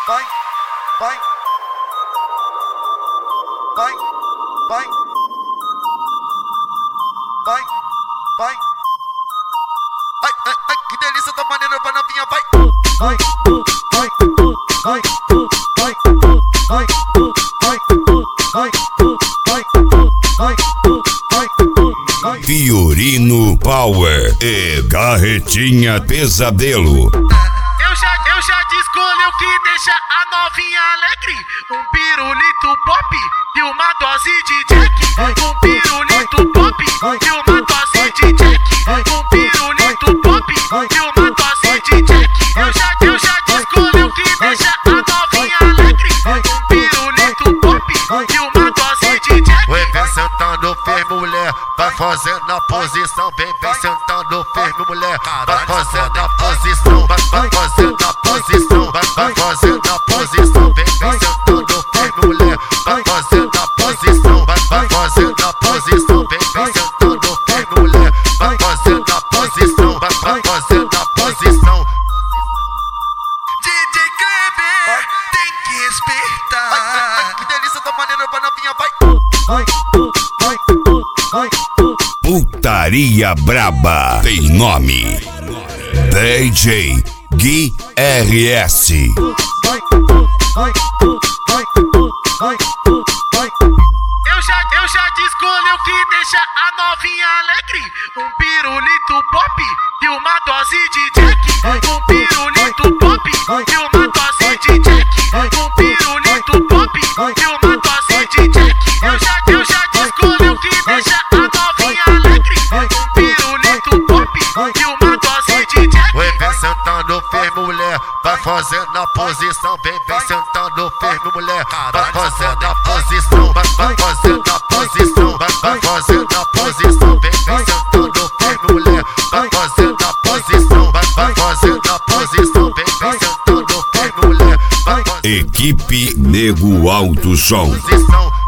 vai, vai, vai, vai, vai, vai. Ai, ai, ai, que delícia da maneira pra novinha, vai, vai, vai, vai, vai, vai, vai, vai, vai. Fiorino Power e Carretinha Pesadelo. Eu já escolhi o que deixa a novinha alegre. Um pirulito pop e uma dose de Jack. Um pirulito pop e uma dose de Jack. Um pirulito pop e uma dose de Jack. Eu já escolhi o que deixa a novinha alegre. Um pirulito pop e uma dose de Jack. Vem sentando firme, mulher, vai fazendo a posição. Vem sentando firme, mulher, vai fazendo a posição. Vai fazendo a posição, vai fazendo a posição. Vem sentando firme, mulher, vai fazendo a posição. Vai fazendo a posição. Vem sentando firme, mulher, vai fazendo a posição. Vai fazendo a posição. DJ Kleber, tem que respeitar. Ai, ai, que delícia da maneira pra novinha, vai, vai, vai, vai. Putaria Braba tem nome: DJ Gui RS. Vai, vai, vai, vai, vai. Eu já escolhi o que deixa a novinha alegre. Um pirulito pop e uma dose de Jack. Um pirulito pop e uma dose de Jack. Um pirulito pop e uma dose de Jack. Eu já escolhi o que deixa a novinha alegre. Um pirulito pop e uma dose de Jack. Vem sentando firme, mulher, vai fazendo a posição. Vem sentando firme, mulher, vai fazendo a posição. Vai fazendo a posição, vai fazendo a posição. Vem sentando firme, mulher, vai fazendo a posição. Vai fazendo a posição. Vem sentando firme, mulher, vai fazendo Equipe Nego Alto Som. a posição.